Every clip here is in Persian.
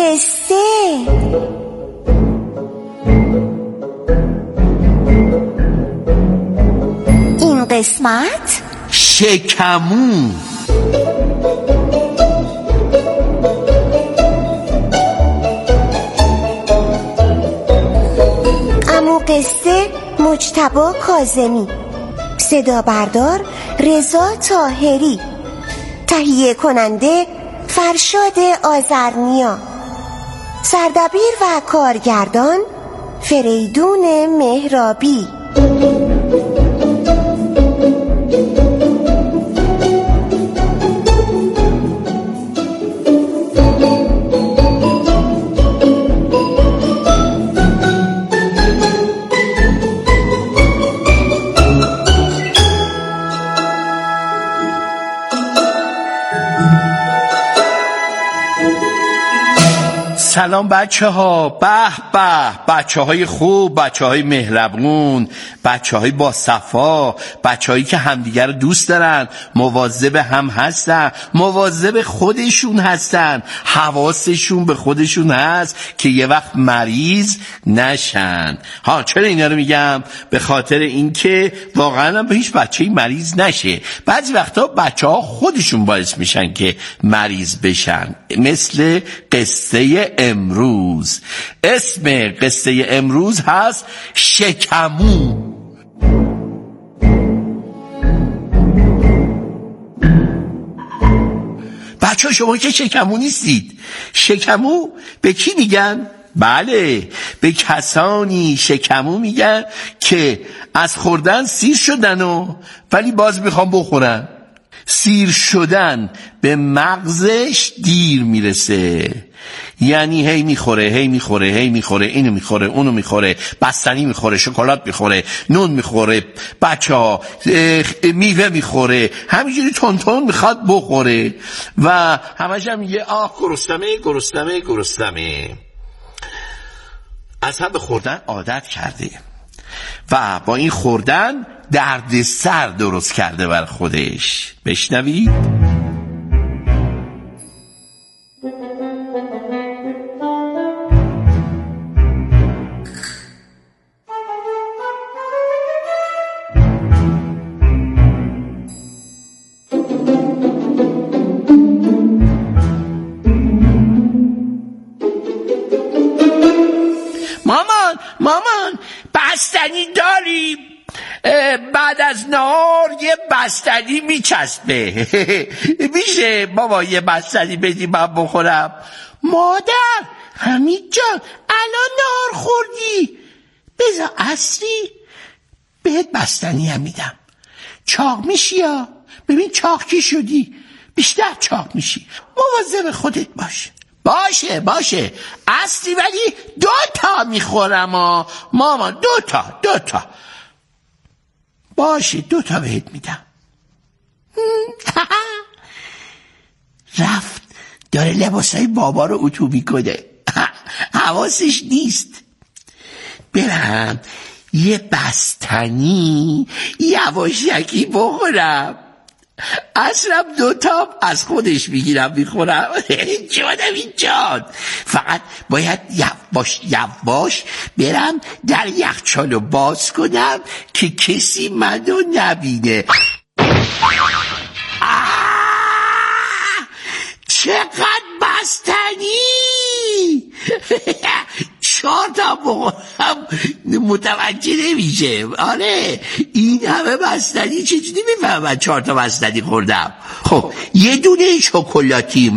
قصه. این قسمت شکمو. عمو قصه مجتبی کاظمی، صدا بردار رضا طاهری، تهیه کننده فرشاد آذرنیا، سردبیر و کارگردان فریدون مهرابی. سلام بچه ها، به به، بچه های خوب، بچه های مهربون، بچه های با صفا، بچه هایی که همدیگر رو دوست دارن، مواظب هم هستن، مواظب خودشون هستن، حواسشون به خودشون هست که یه وقت مریض نشن. ها، چرا اینا رو میگم؟ به خاطر اینکه واقعا به هیچ بچه‌ای مریض نشه. بعضی وقتا بچه ها خودشون باعث میشن که مریض بشن، مثل قصه امروز. اسم قصه امروز هست شکمو. بچه ها شما که شکمو نیستید. شکمو به کی میگن؟ بله، به کسانی شکمو میگن که از خوردن سیر شدن ولی باز میخوام بخورن. سیر شدن به مغزش دیر میرسه، یعنی هی میخوره اینو میخوره اونو میخوره، بستنی میخوره، شکلات میخوره، نون میخوره، بچه ها میوه میخوره، همینجوری تون میخواد بخوره و همش هم میگه آه گرسنمه. اصلا به خوردن عادت کرده و با این خوردن درد سر درست کرده بر خودش. بشنوید. مامان بستنی داریم؟ بعد از نهار یه بستنی میچسبه. میشه بابا یه بستنی بدی من بخورم؟ مادر، حمید جان الان نهار خوردی، بذار عصری بهت بستنی هم میدم. چاق میشی یا؟ ببین چاق کی شدی، بیشتر چاق میشی. مواظب خودت باشه اصلی، ولی 2 تا میخورم مامان، 2 تا باشه، 2 تا بهت میدم. رفت داره لباسای بابا رو اتو میکنه، حواسش نیست. برم یه بستنی یواشکی بخورم، اصلا 2 تا از خودش میخورم. جان فقط باید یواش برم در یخچالو باز کنم که کسی منو نبینه. چقدر بستنی! 4 تا بخورم متوجه نمیشه. آره، این همه بستنی چجوری میفهمم 4 تا بستنی خوردم؟ خب یه دونه شکلاتی،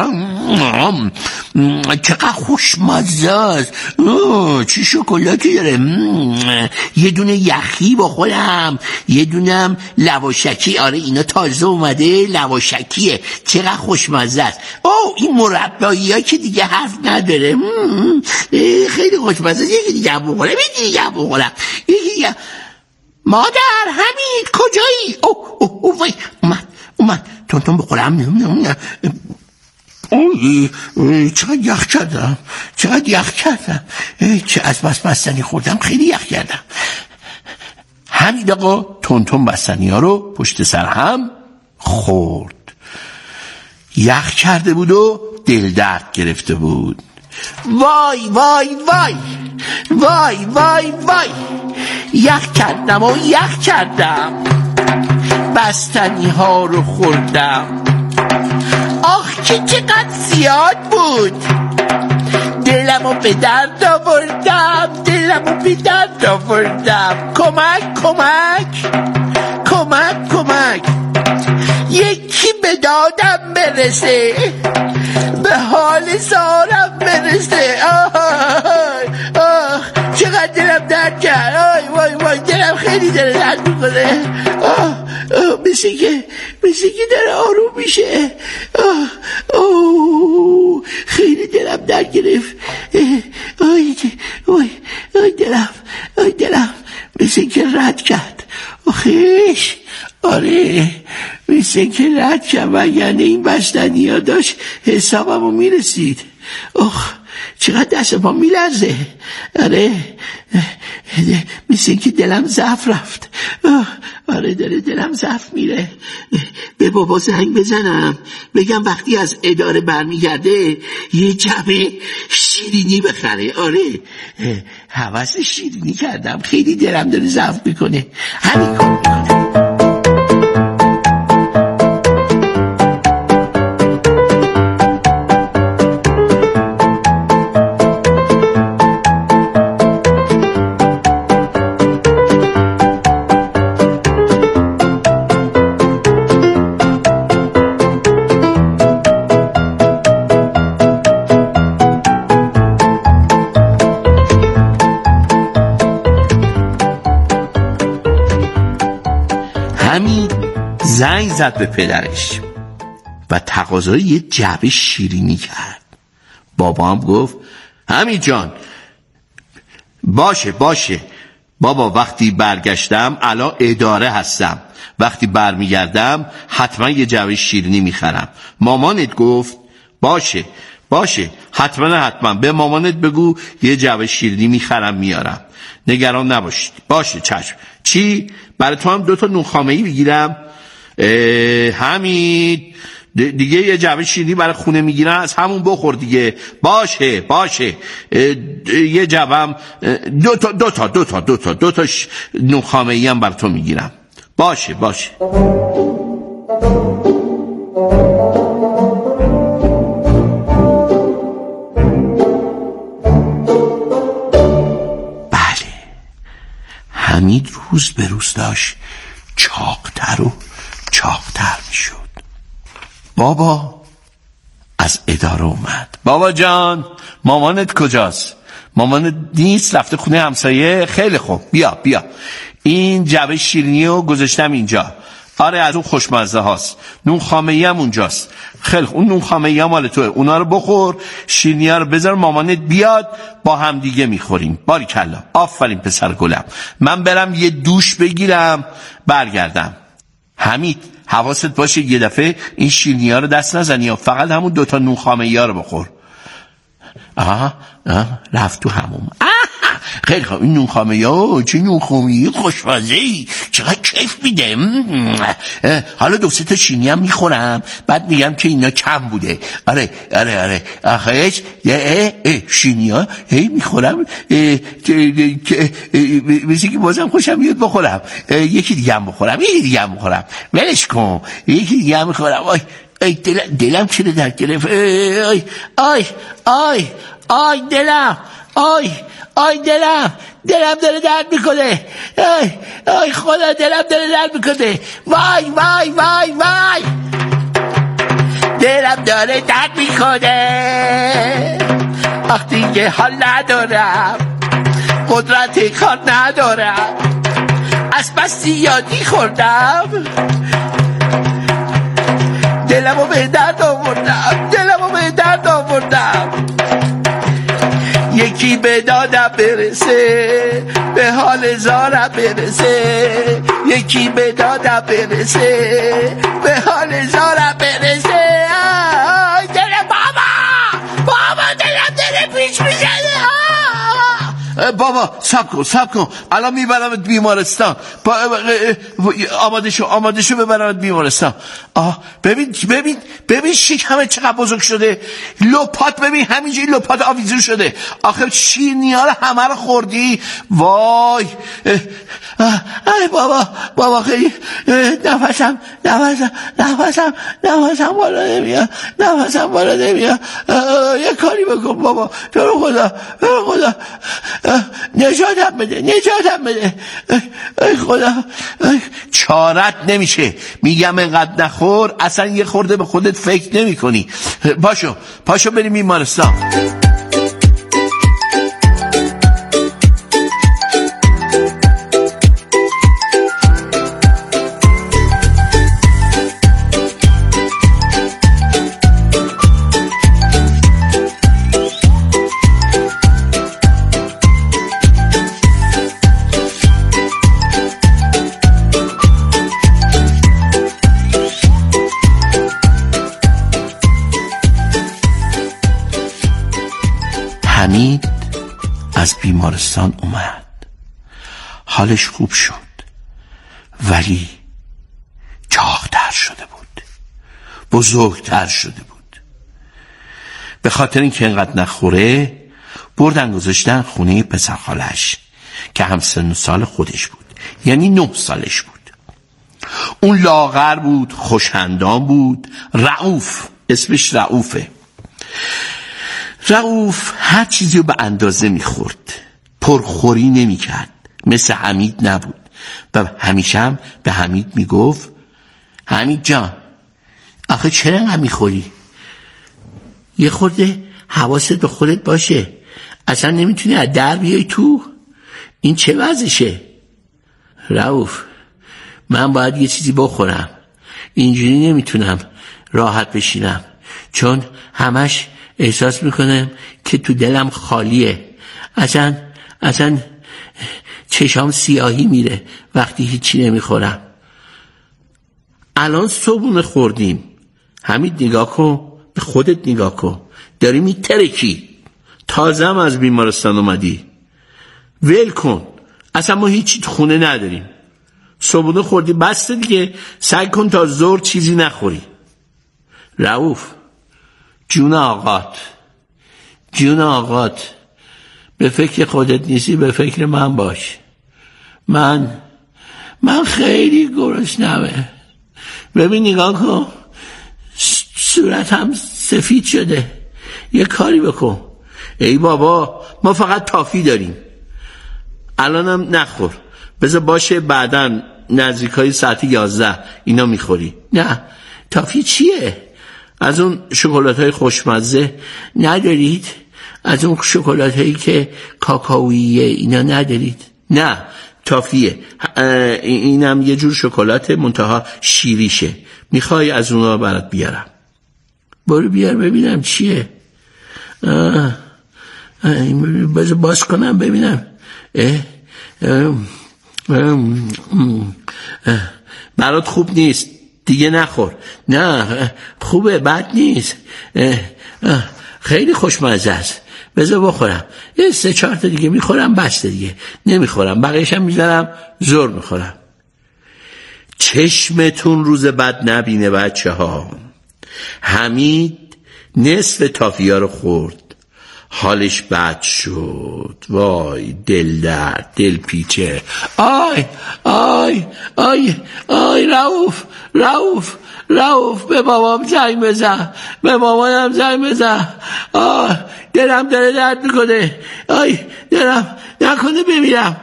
چقدر خوشمزه است، چه شکلاتی داره. یه دونه یخی بخورم، یه دونم لواشکی. آره اینا تازه اومده، لواشکیه، چقدر خوشمزه است. این مربایی ها که دیگه حرف نداره، خیلی خوشمزه است. یکی دیگه بخورم، یکی دیگه. مادر، حمید کجایی؟ وای اومد تون بخورم. چقدر یخ کردم، چه از بستنی خوردم، خیلی یخ کردم. همین آقا تون بستنی ها رو پشت سر هم خورد. یخ کرده بود و دل درد گرفته بود. وای وای وای وای وای وای، یخ کردم و یخ کردم، بستنی ها رو خوردم. آخ که چقدر زیاد بود، دلمو به درد آوردم، دلمو به درد آوردم. کمک کمک کمک کمک، یکی به دادم برسه، به حال زارم برسه. چقدر دلم درد کرد. وای وای دلم خیلی درد میکنه. مثل که داره آروم میشه. خیلی دلم درد گرفت. دلم مثل که رد کرد. آخیش آره مثل که رد کرد، و یعنی این بستنی ها داشت حسابمو میرسید. چقدر دست پا میلرزه. آره مثل که دلم ضعف رفت. آره داره دلم ضعف میره. به بابا زنگ بزنم بگم وقتی از اداره برمیگرده یه جعبه شیرینی بخره. آره هوس شیرینی کردم، خیلی دلم داره ضعف میکنه. همین کار میکنم. زنگ زد به پدرش و تقاضای یه جعبه شیرینی کرد. بابا هم گفت حمید جان باشه بابا، وقتی برگشتم الان اداره هستم، وقتی برمیگردم حتما یه جعبه شیرینی میخرم. مامانت گفت باشه حتما به مامانت بگو یه جعبه شیرینی میخرم میارم، نگران نباشید. باشه چشم. چی؟ برای تو هم 2 نونخامه‌ای بگیرم؟ حمید دیگه یه جعبه شیرینی برای خونه میگیرن، از همون بخور دیگه. باشه یه جعبه 2 تا نونخامه‌ای هم برای تو میگیرم. باشه بله، حمید روز به روز داشت چاقتر و چاقتر میشد. بابا از اداره اومد. بابا جان مامانت کجاست؟ مامانت نیست، رفته خونه همسایه. خیلی خوب بیا این جعبه شیرینی رو گذاشتم اینجا. آره از اون خوشمزه هاست. نون خامه‌ای هم اونجاست. خیلی خوب اون نون خامه‌ای هم مال توئه، اونا رو بخور، شیرینی ها رو بذار مامانت بیاد با هم دیگه میخوریم. باریکلا آفرین پسر گلم. من برم یه دوش بگیرم برگردم. حمید حواست باشه یه دفعه این شیرینی ها رو دست نزنی، فقط همون 2 نون خامه‌ای ها رو بخور. رفت تو هموم. خیلی خوب این نون خامه‌ای ها چه نون خامه‌ای خوشمزه‌ای، چقدر کیف میده. حالا 2-3 تا شیرینی هم میخورم، بعد میگم که اینا کم بوده. آره آخرش شیرینی ها میخورم مثل که بازم خوشم میاد بخورم. یکی دیگه هم بخورم ولش کن، یکی دیگه هم میخورم. دلم چرا درد گرفت. آی دلم داره درد میکنه. آی خدا دلم داره درد میکنه. وای دلم داره درد میکنه. وقتی که حال ندارم، قدرت کار ندارم، از بس زیادی خوردم، دلمو به درد آوردم. یکی به دادم برسه، به حال زارم برسه. یکی به دادم برسه، به حال زارم برسه. دلم بابا دلم داره پیش میزنه. بابا صبر کن الان میبرمت بیمارستان. آماده شو ببرمت بیمارستان. ببین شکمت چقدر بزرگ شده. لپات ببین همینجوری لپات آویزون شده. آخه شیرینی‌ها رو همه رو خوردی. وای ای بابا خیلی نفسم بالا نمیاد. یه کاری بکن بابا، تو رو خدا نجاتم بده. ای خدا چارت نمیشه. میگم اینقدر نخور، اصلا یه خورده به خودت فکر نمی کنی. پاشو بریم بیمارستان. حمید از بیمارستان اومد. حالش خوب شد ولی چاق‌تر شده بود، بزرگتر شده بود. به خاطر اینکه اینقدر نخوره بردن گذاشتن خونه پسر خالش که هم سن و سال خودش بود، یعنی 9 سالش بود. اون لاغر بود، خوش‌اندام بود. رؤوف اسمش رؤوفه. رؤوف هر چیزی رو به اندازه میخورد، پرخوری نمیکرد، مثل حمید نبود. و همیشه هم به حمید میگفت حمید جان آخه چرا انقدر میخوری؟ یه خورده حواست به خودت باشه، اصلا نمیتونی از در بیای تو. این چه وضعشه؟ رؤوف من باید یه چیزی بخورم، اینجوری نمیتونم راحت بشینم، چون همش احساس میکنم که تو دلم خالیه. اصلا چشام سیاهی میره وقتی هیچی نمیخورم. الان صبحونه خوردیم. حمید نگاه کن، به خودت نگاه کن، داری میترکی. تازه هم از بیمارستان اومدی. ول کن، اصلا ما هیچی تو خونه نداریم. صبحونه خوردی بسته دیگه، سعی کن تا ظهر چیزی نخوری. رؤوف جون آقات به فکر خودت نیستی، به فکر من باش. من خیلی گرسنمه. ببین نگاه کن، صورتم سفید شده. یه کاری بکن. ای بابا ما فقط تافی داریم، الانم نخور، بذار باشه بعدن نزدیکای ساعت 11 اینا میخوری. نه تافی چیه؟ از اون شکلات‌های خوشمزه ندارید؟ از اون شکلات‌هایی که کاکائویه اینا ندارید؟ نه تافیه. اینم یه جور شکلات منتها شیریشه. میخوای از اونا برات بیارم؟ برو بیار ببینم چیه. بذار باز کنم ببینم. برات خوب نیست دیگه نخور. نه خوبه، بد نیست، خیلی خوشمزه است. بذار بخورم، یه 3-4 تا دیگه میخورم، بسته دیگه نمیخورم، بقیه‌شم میذارم ظهر میخورم. چشمتون روز بد نبینه بچه ها. حمید نصف تافیا رو خورد، حالش بد شد. وای دل درد، دل پیچه. آی رؤوف به بابام زنگ بزن، به مامانم زنگ بزن. دلم داره درد میکنه. دلم نکنه بمیرم،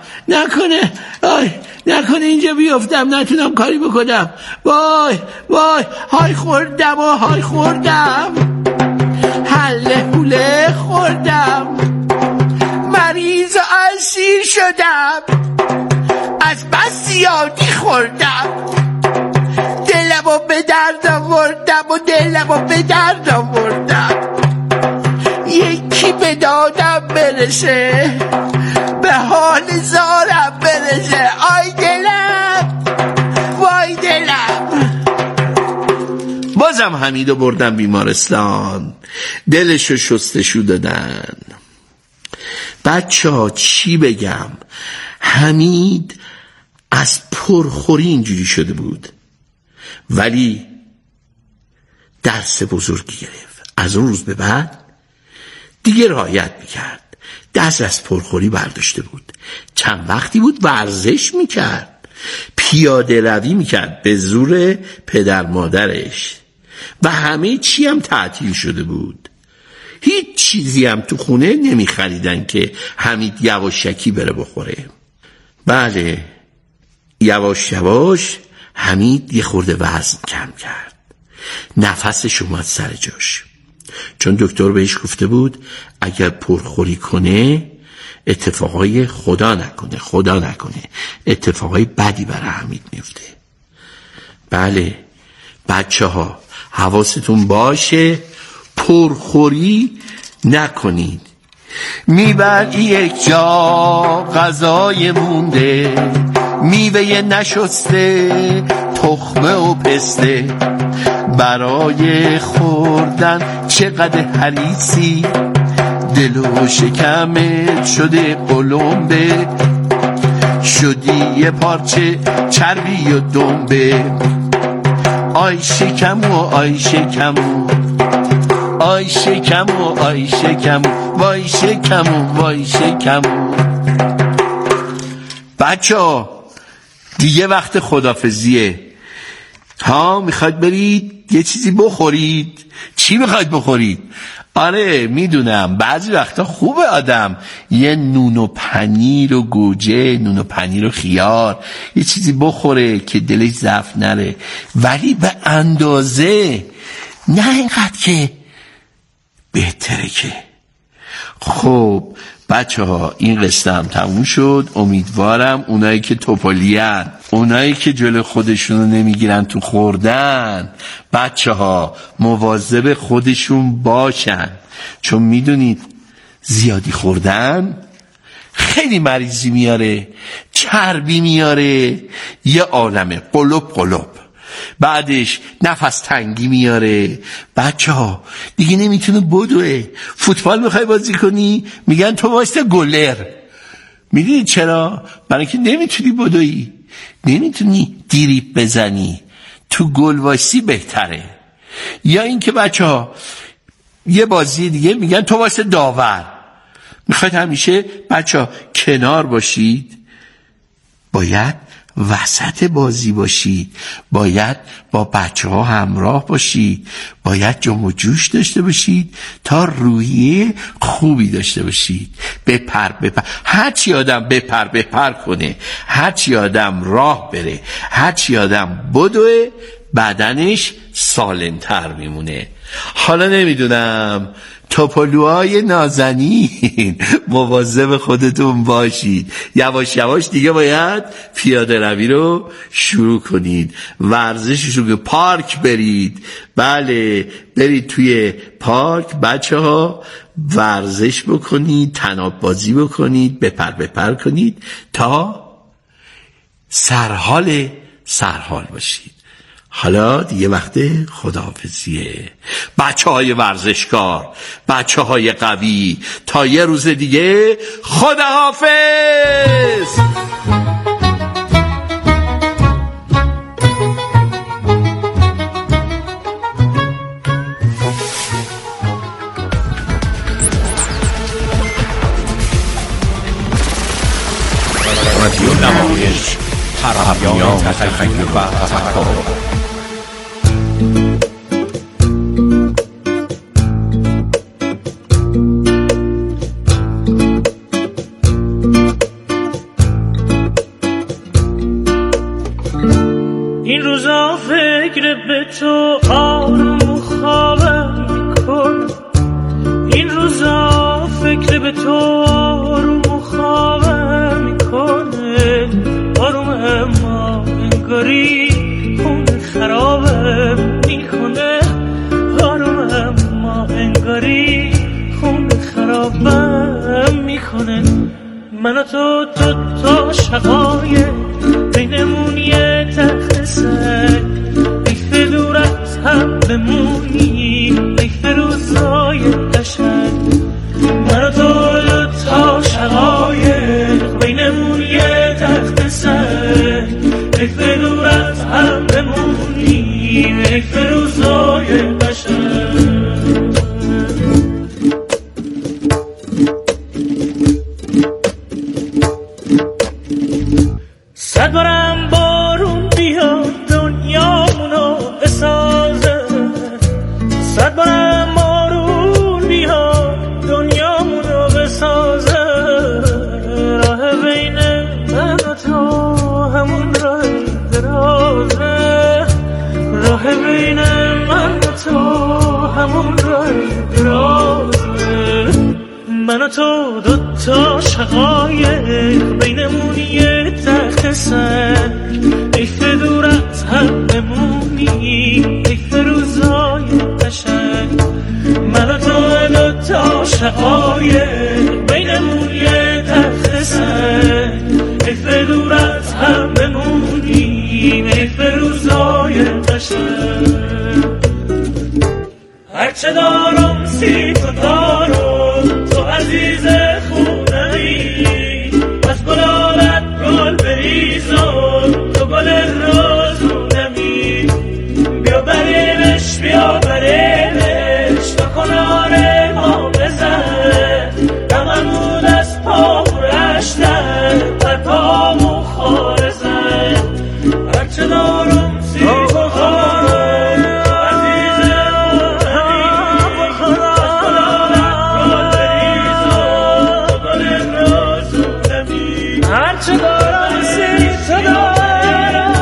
نکنه اینجا بیفتم نتونم کاری بکنم. وای های خوردم، حله حوله خوردم، مریض و اسیر شدم، از بس زیادی خوردم، دلمو به درد آوردم یکی به دادم برسه، به حال زارم برسه. آی دلم، وای دلم. بازم حمیدو بردن بیمارستان، دلشو شستشو دادن. بچه‌ها چی بگم، حمید از پرخوری اینجوری شده بود، ولی درس بزرگی گرفت. از اون روز به بعد دیگه رعایت میکرد، دست از پرخوری برداشته بود. چند وقتی بود ورزش میکرد، پیاده روی میکرد به زور پدر مادرش و همه چی هم تعطیل شده بود. هیچ چیزی هم تو خونه نمیخریدن که حمید یواشکی بره بخوره. بله، یواش یواش حمید یه خورده وزن کم کرد، نفسش اومد سر جاش، چون دکتر بهش گفته بود اگر پرخوری کنه اتفاقای خدا نکنه اتفاقای بدی برای حمید میفته. بله بچه ها، حواستون باشه پرخوری نکنید. میبری یک جا غذای مونده، میوه نشسته، تخمه و پسته، برای خوردن چقدر حریصی، دل و شکمت شده قلمبه، شدی یه پارچه چربی و دنبه. آی شکمو آی شکمو، آی شکمو آی شکمو، وای شکمو وای شکمو. بچه دیگه وقت خدافزیه. ها میخواید برید یه چیزی بخورید؟ چی میخواید بخورید؟ آره میدونم بعضی وقتا خوبه آدم یه نون و پنیر و گوجه، نون و پنیر و خیار، یه چیزی بخوره که دلش ضعف نره، ولی به اندازه، نه اینقدر که بهتره که. خب بچه ها این قصه هم تموم شد. امیدوارم اونایی که توپلیان، اونایی که جلو خودشونو نمیگیرن تو خوردن، بچه ها مواظب خودشون باشن، چون میدونید زیادی خوردن خیلی مریضی میاره، چربی میاره، یه عالمه قلب، بعدش نفس تنگی میاره. بچه ها دیگه نمیتونه بدوه. فوتبال میخوای بازی کنی میگن تو واسه گلر. میدونی چرا؟ برای که نمیتونی بدوی، نمیتونی دریبل بزنی، تو گل واسی بهتره. یا اینکه بچه ها یه بازی دیگه میگن تو واسه داور. میخواید همیشه بچه ها کنار باشید، باید وسط بازی باشید، باید با بچه ها همراه باشید، باید جنب و جوش داشته باشید تا روحیه خوبی داشته باشید. بپر هرچی آدم بپر کنه، هرچی آدم راه بره، هرچی آدم بدوه، بدنش سالمتر میمونه. حالا نمیدونم توپلوهای نازنین مواظب خودتون باشید. یواش یواش دیگه باید پیاده روی رو شروع کنید، ورزشش رو، پارک برید. بله برید توی پارک بچه ها ورزش بکنید، طناب بازی بکنید، بپر کنید تا سرحال باشید. حالا دیگه وقت خداحافظیه. بچه های ورزشکار، بچه های قوی، تا یه روز دیگه خداحافظ. رادیو نمایش حرمیان تخیل و تفکر. این روزا فکر به تو آروم خوابم میکنم، این روزا فکر به تو آروم خوابم میکنه، آروم اما انگاری خون خرابم میکنه، آروم اما انگاری خون خرابم میکنه. من و تو تا شقایق بینمون یه تخت سگ، حیف دور از هم بمونی، حیف روزای قشنگ. من و تو تا شقایق همون راه درازه. من و تو دوتا شقایق بینمون یه تخت سنگ، حیف دور از هم بمونی، حیف روزای قشنگ. من و تو دوتا شقایق بینمون یه تخت سنگ، حیف دور از هم بمونی، حیف روزای قشنگ. هرچه دارم سی تو دارم، تو عزیز خونه‌ای، از گلالت گل بریزم، تو گل رازونمی. بیا بریمش بیا بریمش، تا کنار ما بزن، دممون از پا رشتن، پر پامو خارزن. هرچه دارم سی تو دارم، هرچه دارم سی تو دارم،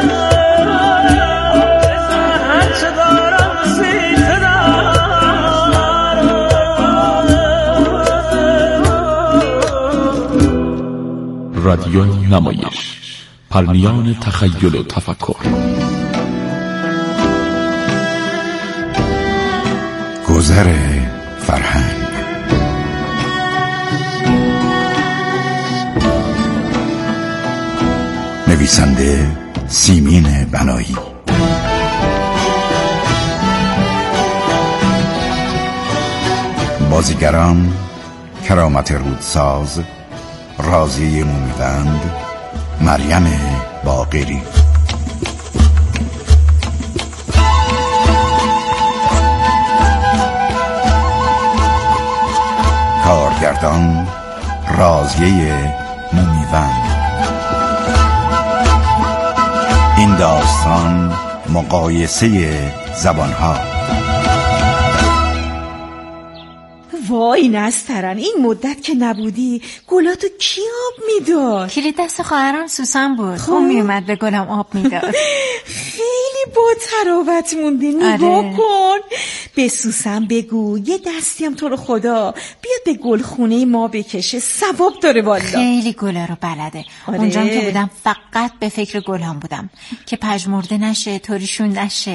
هرچه دارم سی تو دارم. رادیو نمایش، پرنیان تخیل و تفکر. گذر فرهنگ. نویسنده سیمین بنایی، بازیگران کرامت رودساز، راضیه مومیوند، مریم باقری. کارگردان راضیه مومیوند. این داستان مقایسه زبانها. وای نسترن، این مدت که نبودی گلاتو کی آب میداد؟ کلید دست خواهرم سوسن بود، اون میومد به گلم آب میداد. خیلی با تراوت موندی، نگاه کن. به سوسن بگو یه دستی هم تو رو خدا بیاد به گلخونه ما بکشه، ثواب داره والا. خیلی گلا رو بلده. اونجا که بودم فقط به فکر گلام بودم که پژمرده نشه، طوریشون نشه.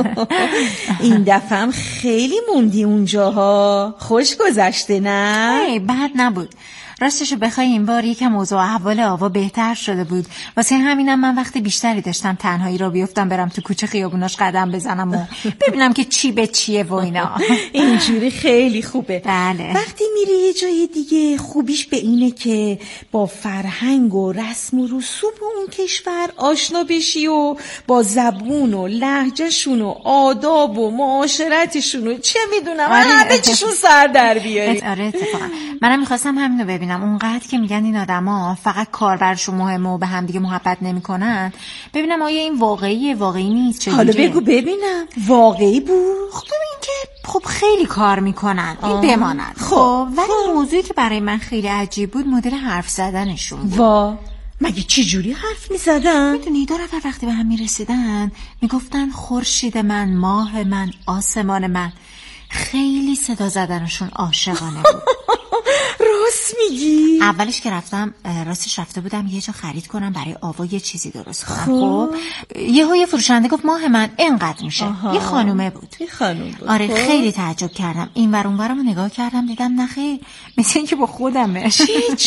این دفعه هم خیلی موندی اونجاها، خوش گذشته نه؟ بد نبود. راستشو بخوای این بار یکم اوضاع احوال آوا بهتر شده بود، واسه همینم من وقت بیشتری داشتم تنهایی را بیفتم برم تو کوچه خیابوناش قدم بزنم و ببینم که چی به چیه و اینا. اینجوری خیلی خوبه. بله. وقتی میری یه جای دیگه خوبیش به اینه که با فرهنگ و رسم و رسوم اون کشور آشنا بشی و با زبون و لهجهشون و آداب و معاشرتشون و چه میدونم همه چیشون سر در بیاری. آره اتفاقا منم میخواستم همینو ببینم. اونقدر که میگن این آدما فقط کاربرشون مهمه و به هم دیگه محبت نمیکنن، ببینم آیا این واقعی نیست. چه حالا بگو ببینم واقعی بود؟ خب این که خب خیلی کار میکنن، این بماند. خب ولی موضوعی که برای من خیلی عجیب بود مدل حرف زدنشون بود. مگه چی جوری حرف میزدن؟ میدونی دو نفر وقتی به هم میرسیدن میگفتن خورشید من، ماه من، آسمان من. خیلی صدا زدنشون عاشقانه بود. راست میگی؟ اولش که رفتم راستش رفته بودم یه جا خرید کنم برای آوا یه چیزی درست کنم. خب یه فروشنده گفت ماه من اینقدر میشه. یه خانومه بود. آره خیلی تعجب کردم. این ور اون ورمو نگاه کردم دیدم نخیر مثل اینکه با خودمه. چه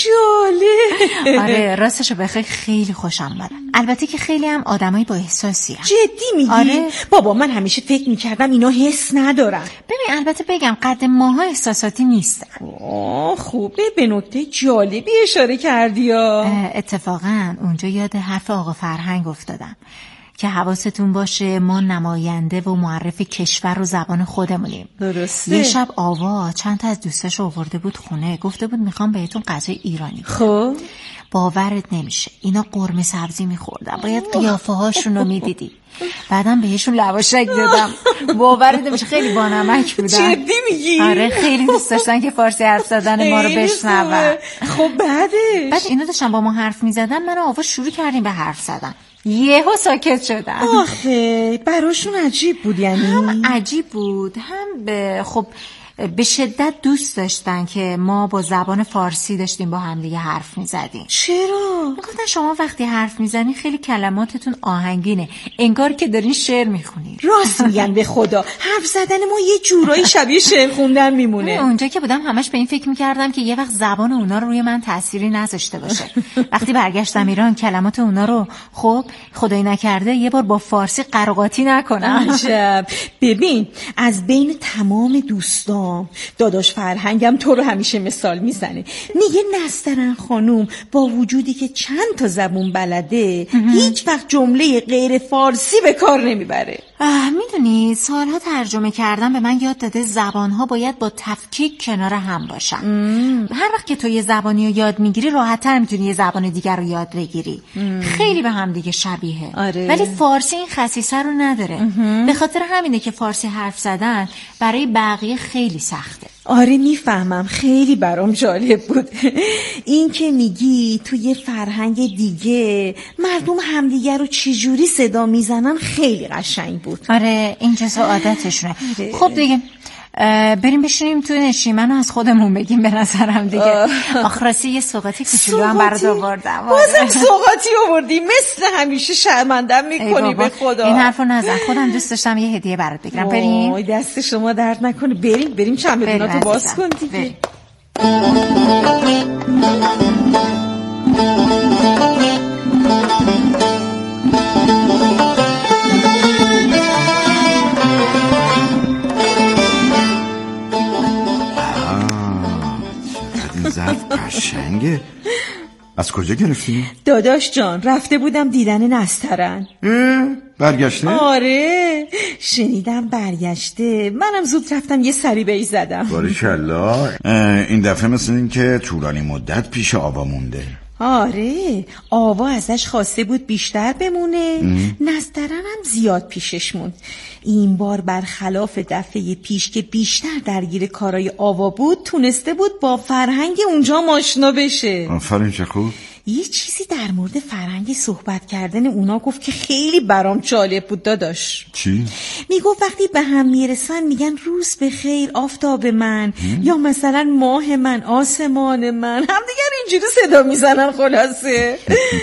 جالب. آره راستشو بخیر خیلی خوشم اومد. البته که خیلی هم آدمای با احساسی هم. جدی میگی؟ آره. بابا من همیشه فکر میکردم اینا حس ندارن. ببین البته بگم قد ماها احساساتی نیستن. خوبه، به نکته جالبی اشاره کردی. اتفاقا اونجا یاد حرف آقا فرهنگ افتادم که حواستون باشه ما نماینده و معرف کشور و زبان خودمونیم. درسته. یه شب آوا چند تا از دوستاش آورده بود خونه، گفته بود میخوام بهتون غذای ایرانی. خب باورت نمیشه اینا قرمه سبزی میخوردن، باید قیافه هاشون رو میدیدی. بعدم بهشون لواشک دادم. باورت نمیشه خیلی بانمک بودن. جدی میگی؟ آره خیلی دوست داشتن که فارسی حرف زدن ما رو بشنون. خب بعد اینا داشتن با ما حرف میزدن، من و آوا شروع کردیم به حرف زدن. یهو ساکت شدن. آخه براشون عجیب بود، یعنی هم عجیب بود هم به شدت دوست داشتن که ما با زبان فارسی داشتیم با هم دیگه حرف میزدیم. چرا؟ میگفتن شما وقتی حرف میزنی خیلی کلماتتون آهنگینه، انگار که دارین شعر میخونین. راست میگن به خدا، حرف زدن ما یه جورایی شبیه شعر خوندن میمونه. اونجا که بودم همش به این فکر میکردم که یه وقت زبان اونا رو روی من تأثیری نذاشته باشه. وقتی برگشتم ایران کلمات اونا رو خدای نکرده یه بار با فارسی قراقاتی نکنم. عجب. ببین از بین تمام دوستان داداش فرهنگم تو رو همیشه مثال میزنه. میگه نسترن خانوم با وجودی که چند تا زبون بلده هیچ وقت جمله غیر فارسی به کار نمیبره. میدونی سالها ترجمه کردن به من یاد داده زبانها باید با تفکیک کنار هم باشن. هر وقت که تو یه زبانی رو یاد میگیری راحت‌تر میتونی یه زبان دیگر رو یاد بگیری. خیلی به هم دیگه شبیه. آره. ولی فارسی این خصیصه رو نداره. به خاطر همینه که فارسی حرف زدن برای بقیه خیلی سخته. آره میفهمم، خیلی برام جالب بود. این که میگی توی یه فرهنگ دیگه مردم همدیگه رو چجوری صدا میزنن خیلی قشنگ بود. آره این جزء عادتشونه. خب دیگه بریم بشینیم تو نشیمن و از خودمون بگیم به نظرم دیگه. آخراسی یه سوغاتی کوچولو هم برات آوردم. بازم سوغاتی آوردی؟ مثل همیشه شرمندم میکنی به خدا. این حرفو نزن، خودم دوست داشتم یه هدیه برات بگیرم. بریم. دست شما درد نکنه. بریم چمدوناتو باز کن دیگه. ظرف قشنگه. از کجا گرفتی؟ داداش جان رفته بودم دیدن نسترن. برگشته؟ آره شنیدم برگشته. منم زود رفتم یه سری بهش زدم. باریکلا. این دفعه مثل این که طولانی مدت پیش آوا مونده. آره آوا ازش خواسته بود بیشتر بمونه. نسترن هم زیاد پیشش موند. این بار برخلاف دفعه پیش که بیشتر درگیر کارای آوا بود تونسته بود با فرهنگ اونجا آشنا بشه. آفرین چه خوب. یه چیزی در مورد فرهنگ صحبت کردن اونا گفت که خیلی برام جالب بود داداش. چی؟ میگفت وقتی به هم میرسن میگن روز بخیر آفتاب من یا مثلا ماه من آسمان من، هم دیگر اینجوری صدا میزنن. خلاصه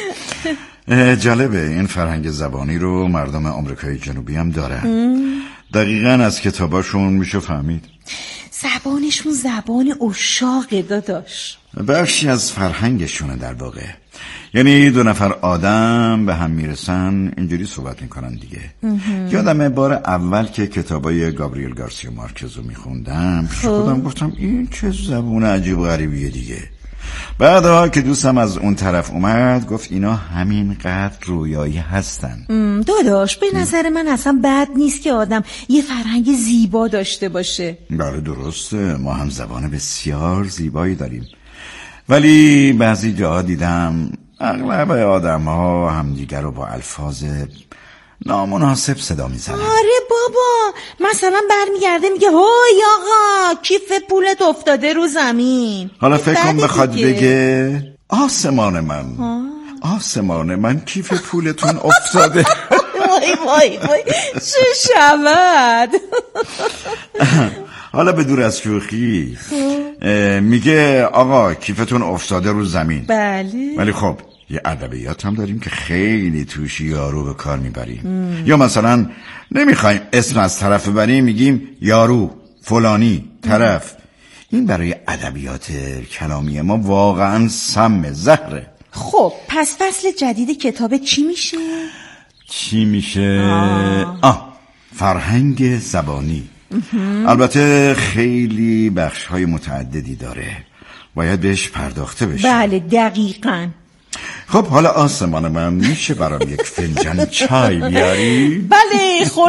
جالبه این فرهنگ زبانی رو مردم آمریکای جنوبی هم دارن. دقیقاً از کتاباشون میشه فهمید. زبانشون زبان عشاق داداش. بخشی از فرهنگشونه در واقع. یعنی دو نفر آدم به هم میرسن اینجوری صحبت میکنن دیگه. یادمه بار اول که کتابای گابریل گارسیا مارکز رو میخوندم پیش خودم گفتم این چه زبون عجیب و غریبیه دیگه. بعدها که دوستم از اون طرف اومد گفت اینا همینقدر رویایی هستن. داداش به نظر من اصلا بد نیست که آدم یه فرهنگ زیبا داشته باشه. بله درسته، ما هم زبان بسیار زیبایی داریم، ولی بعضی جاها دیدم اغلب آدم ها همدیگر رو با الفاظ نامناسب صدا میزنن. آره بابا، مثلا برمیگرده میگه هوی آقا کیف پولت افتاده رو زمین. حالا فکر کن بخواد بگه آسمان من آسمان من کیف پولتون افتاده. وای چه شود. حالا به دور از شوخی میگه آقا کیفتون افتاده رو زمین. بله. ولی خب یه ادبیات هم داریم که خیلی توش یارو به کار میبریم. یا مثلا نمیخوایم اسم از طرف ببریم میگیم یارو فلانی طرف. این برای ادبیات کلامی ما واقعا سم زهره. خب پس فصل جدید کتاب چی میشه؟ فرهنگ زبانی. البته خیلی بخش‌های متعددی داره، باید بهش پرداخته بشه. بله دقیقاً. خب حالا آسمان من میشه برام یک فنجان چای بیاری؟ بله